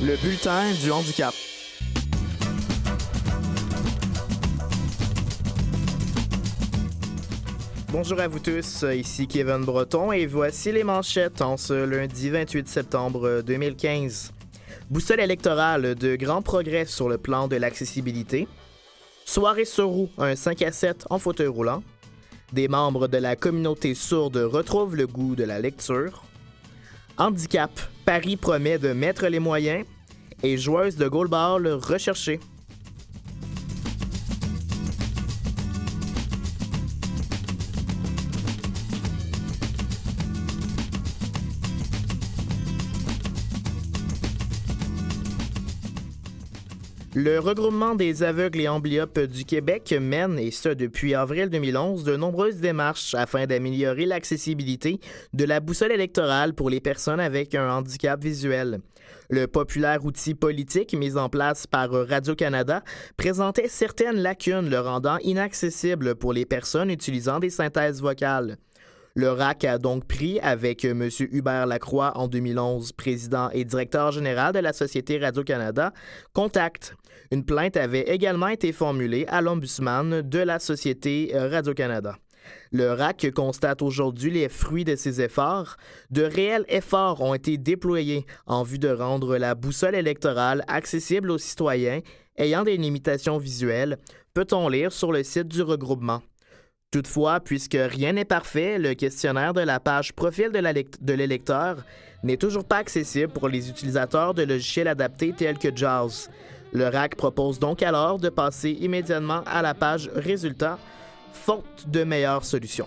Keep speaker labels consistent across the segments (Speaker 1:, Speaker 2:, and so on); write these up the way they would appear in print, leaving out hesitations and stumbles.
Speaker 1: Le bulletin du handicap. Bonjour à vous tous, ici Kevin Breton et voici les manchettes en ce lundi 28 septembre 2015. Boussole électorale, de grands progrès sur le plan de l'accessibilité. Soirée sur roue, un 5 à 7 en fauteuil roulant. Des membres de la communauté sourde retrouvent le goût de la lecture. Handicap, Paris promet de mettre les moyens. Et joueuse de goalball recherchée. Le regroupement des aveugles et amblyopes du Québec mène, et ce depuis avril 2011, de nombreuses démarches afin d'améliorer l'accessibilité de la boussole électorale pour les personnes avec un handicap visuel. Le populaire outil politique mis en place par Radio-Canada présentait certaines lacunes le rendant inaccessible pour les personnes utilisant des synthèses vocales. Le RAC a donc pris, avec M. Hubert Lacroix en 2011, président et directeur général de la Société Radio-Canada, contact. Une plainte avait également été formulée à l'ombudsman de la Société Radio-Canada. Le RAC constate aujourd'hui les fruits de ses efforts. De réels efforts ont été déployés en vue de rendre la boussole électorale accessible aux citoyens ayant des limitations visuelles, peut-on lire sur le site du regroupement. Toutefois, puisque rien n'est parfait, le questionnaire de la page profil de l'électeur n'est toujours pas accessible pour les utilisateurs de logiciels adaptés tels que JAWS. Le RAC propose donc alors de passer immédiatement à la page résultats, faute de meilleures solutions.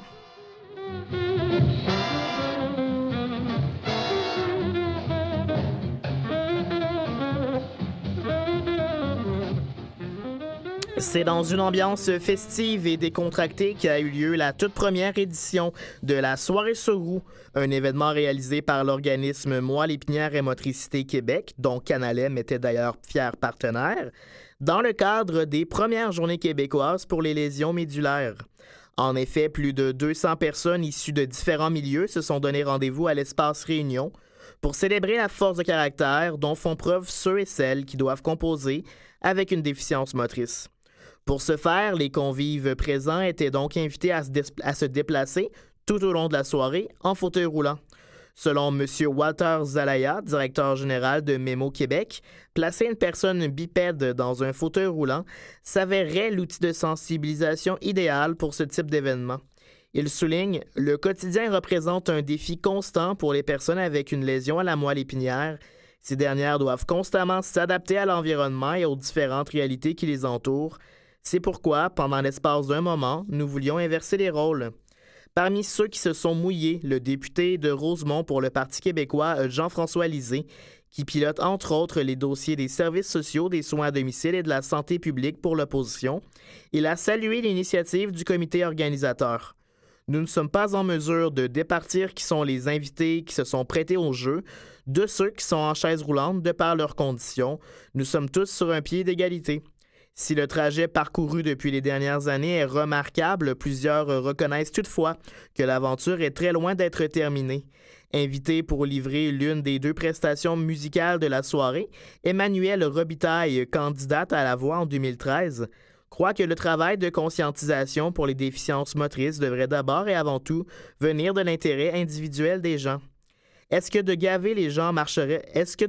Speaker 1: C'est dans une ambiance festive et décontractée qu'a eu lieu la toute première édition de la Soirée sur roue, un événement réalisé par l'organisme Moelle épinière et motricité Québec, dont Canalem était d'ailleurs fier partenaire, dans le cadre des premières journées québécoises pour les lésions médulaires. En effet, plus de 200 personnes issues de différents milieux se sont donné rendez-vous à l'espace Réunion pour célébrer la force de caractère dont font preuve ceux et celles qui doivent composer avec une déficience motrice. Pour ce faire, les convives présents étaient donc invités à se déplacer tout au long de la soirée en fauteuil roulant. Selon M. Walter Zalaya, directeur général de Mémo Québec, placer une personne bipède dans un fauteuil roulant s'avérerait l'outil de sensibilisation idéal pour ce type d'événement. Il souligne « Le quotidien représente un défi constant pour les personnes avec une lésion à la moelle épinière. Ces dernières doivent constamment s'adapter à l'environnement et aux différentes réalités qui les entourent. C'est pourquoi, pendant l'espace d'un moment, nous voulions inverser les rôles. » Parmi ceux qui se sont mouillés, le député de Rosemont pour le Parti québécois, Jean-François Lisée, qui pilote entre autres les dossiers des services sociaux, des soins à domicile et de la santé publique pour l'opposition. Il a salué l'initiative du comité organisateur. Nous ne sommes pas en mesure de départir qui sont les invités qui se sont prêtés au jeu, de ceux qui sont en chaise roulante de par leurs conditions. Nous sommes tous sur un pied d'égalité. Si le trajet parcouru depuis les dernières années est remarquable, plusieurs reconnaissent toutefois que l'aventure est très loin d'être terminée. Invité pour livrer l'une des deux prestations musicales de la soirée, Emmanuelle Robitaille, candidate à la voix en 2013, croit que le travail de conscientisation pour les déficiences motrices devrait d'abord et avant tout venir de l'intérêt individuel des gens. Est-ce que de gaver les gens marcherait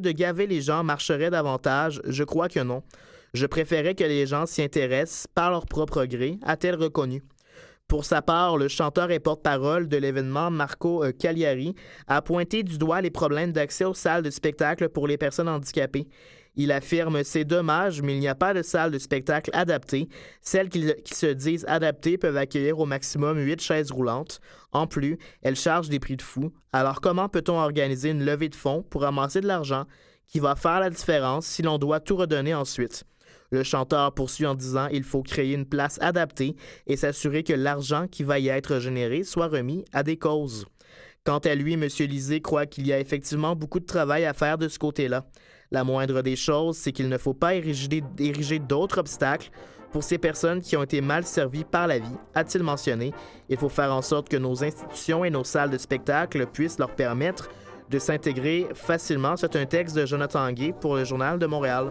Speaker 1: davantage? Je crois que non. Je préférais que les gens s'y intéressent par leur propre gré, a-t-elle reconnu. Pour sa part, le chanteur et porte-parole de l'événement, Marco Cagliari, a pointé du doigt les problèmes d'accès aux salles de spectacle pour les personnes handicapées. Il affirme « C'est dommage, mais il n'y a pas de salle de spectacle adaptée. Celles qui se disent adaptées peuvent accueillir au maximum 8 chaises roulantes. En plus, elles chargent des prix de fou. Alors comment peut-on organiser une levée de fonds pour amasser de l'argent qui va faire la différence si l'on doit tout redonner ensuite? » Le chanteur poursuit en disant « Il faut créer une place adaptée et s'assurer que l'argent qui va y être généré soit remis à des causes. » Quant à lui, M. Lisée croit qu'il y a effectivement beaucoup de travail à faire de ce côté-là. La moindre des choses, c'est qu'il ne faut pas ériger d'autres obstacles pour ces personnes qui ont été mal servies par la vie, a-t-il mentionné. Il faut faire en sorte que nos institutions et nos salles de spectacle puissent leur permettre de s'intégrer facilement. C'est un texte de Jonathan Gay pour le Journal de Montréal.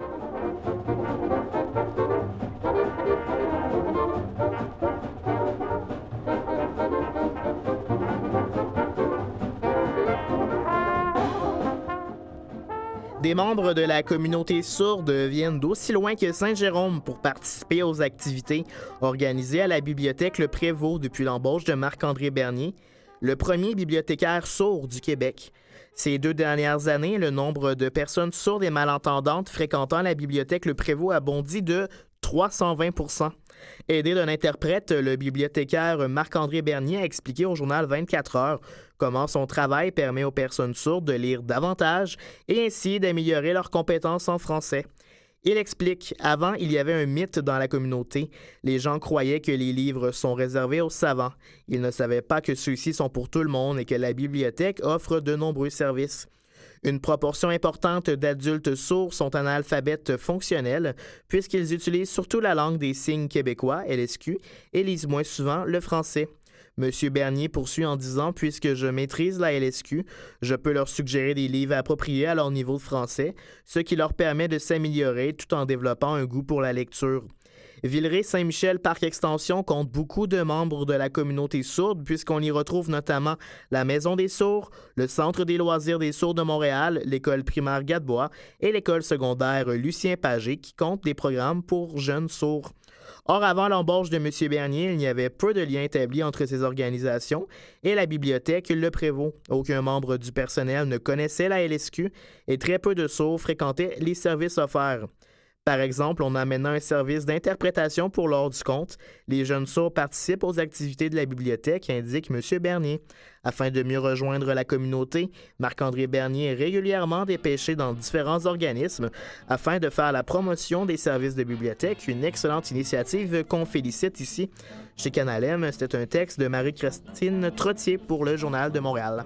Speaker 1: Des membres de la communauté sourde viennent d'aussi loin que Saint-Jérôme pour participer aux activités organisées à la bibliothèque Le Prévost depuis l'embauche de Marc-André Bernier, le premier bibliothécaire sourd du Québec. Ces 2 dernières années, le nombre de personnes sourdes et malentendantes fréquentant la bibliothèque Le Prévost a bondi de 320 %. Aidé d'un interprète, le bibliothécaire Marc-André Bernier a expliqué au journal 24 heures comment son travail permet aux personnes sourdes de lire davantage et ainsi d'améliorer leurs compétences en français. Il explique, avant, il y avait un mythe dans la communauté. Les gens croyaient que les livres sont réservés aux savants. Ils ne savaient pas que ceux-ci sont pour tout le monde et que la bibliothèque offre de nombreux services. Une proportion importante d'adultes sourds sont analphabètes fonctionnels puisqu'ils utilisent surtout la langue des signes québécois, LSQ, et lisent moins souvent le français. Monsieur Bernier poursuit en disant « Puisque je maîtrise la LSQ, je peux leur suggérer des livres appropriés à leur niveau de français, ce qui leur permet de s'améliorer tout en développant un goût pour la lecture. » Villeray-Saint-Michel Parc Extension compte beaucoup de membres de la communauté sourde puisqu'on y retrouve notamment la Maison des sourds, le Centre des loisirs des sourds de Montréal, l'école primaire Gadebois et l'école secondaire Lucien Pagé qui compte des programmes pour jeunes sourds. Or, avant l'embauche de M. Bernier, il y avait peu de liens établis entre ces organisations et la bibliothèque Le Prévost. Aucun membre du personnel ne connaissait la LSQ et très peu de sourds fréquentaient les services offerts. Par exemple, on a maintenant un service d'interprétation pour l'heure du conte. Les jeunes sourds participent aux activités de la bibliothèque, indique M. Bernier. Afin de mieux rejoindre la communauté, Marc-André Bernier est régulièrement dépêché dans différents organismes afin de faire la promotion des services de bibliothèque, une excellente initiative qu'on félicite ici. Chez Canal M, c'était un texte de Marie-Christine Trottier pour le Journal de Montréal.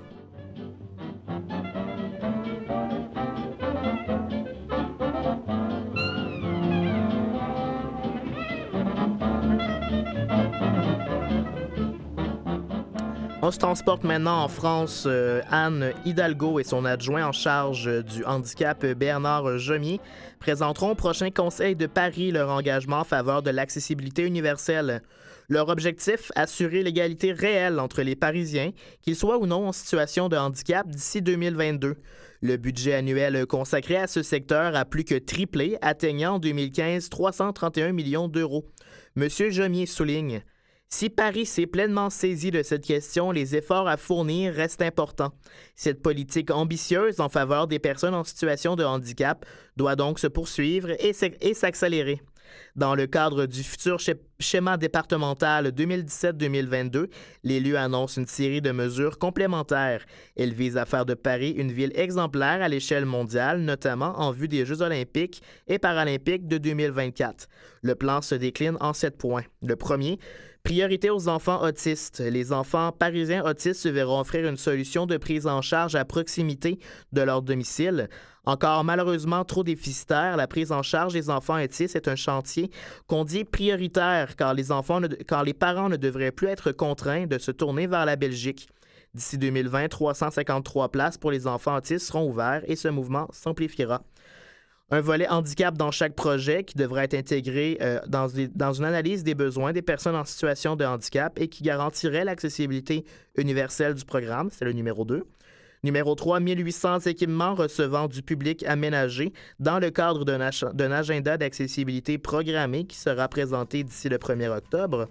Speaker 1: On se transporte maintenant en France. Anne Hidalgo et son adjoint en charge du handicap, Bernard Jomier, présenteront au prochain Conseil de Paris leur engagement en faveur de l'accessibilité universelle. Leur objectif, assurer l'égalité réelle entre les Parisiens, qu'ils soient ou non en situation de handicap d'ici 2022. Le budget annuel consacré à ce secteur a plus que triplé, atteignant en 2015 331 millions d'euros. Monsieur Jomier souligne: si Paris s'est pleinement saisi de cette question, les efforts à fournir restent importants. Cette politique ambitieuse en faveur des personnes en situation de handicap doit donc se poursuivre et s'accélérer. Dans le cadre du futur schéma départemental 2017-2022, l'élu annonce une série de mesures complémentaires. Elle vise à faire de Paris une ville exemplaire à l'échelle mondiale, notamment en vue des Jeux olympiques et paralympiques de 2024. Le plan se décline en 7 points. Le premier, priorité aux enfants autistes. Les enfants parisiens autistes se verront offrir une solution de prise en charge à proximité de leur domicile. Encore malheureusement trop déficitaire, la prise en charge des enfants autistes est un chantier qu'on dit prioritaire car les parents ne devraient plus être contraints de se tourner vers la Belgique. D'ici 2020, 353 places pour les enfants autistes seront ouvertes et ce mouvement s'amplifiera. Un volet handicap dans chaque projet qui devra être intégré dans une analyse des besoins des personnes en situation de handicap et qui garantirait l'accessibilité universelle du programme, c'est le numéro 2. Numéro 3, 1800 équipements recevant du public aménagé dans le cadre d'un agenda d'accessibilité programmé qui sera présenté d'ici le 1er octobre.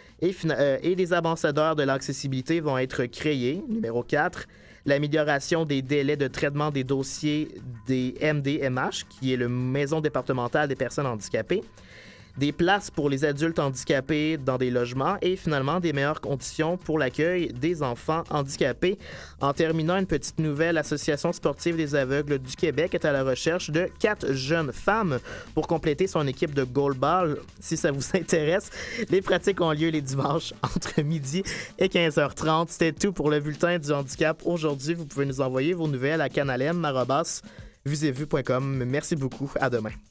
Speaker 1: Et des ambassadeurs de l'accessibilité vont être créés. Numéro 4, l'amélioration des délais de traitement des dossiers des MDMH, qui est le Maison départementale des personnes handicapées. Des places pour les adultes handicapés dans des logements et finalement des meilleures conditions pour l'accueil des enfants handicapés. En terminant, une petite nouvelle, l'Association sportive des aveugles du Québec est à la recherche de 4 jeunes femmes pour compléter son équipe de goalball. Si ça vous intéresse, les pratiques ont lieu les dimanches entre midi et 15h30. C'était tout pour le bulletin du handicap aujourd'hui. Vous pouvez nous envoyer vos nouvelles à canalem@visezvus.com. Merci beaucoup. À demain.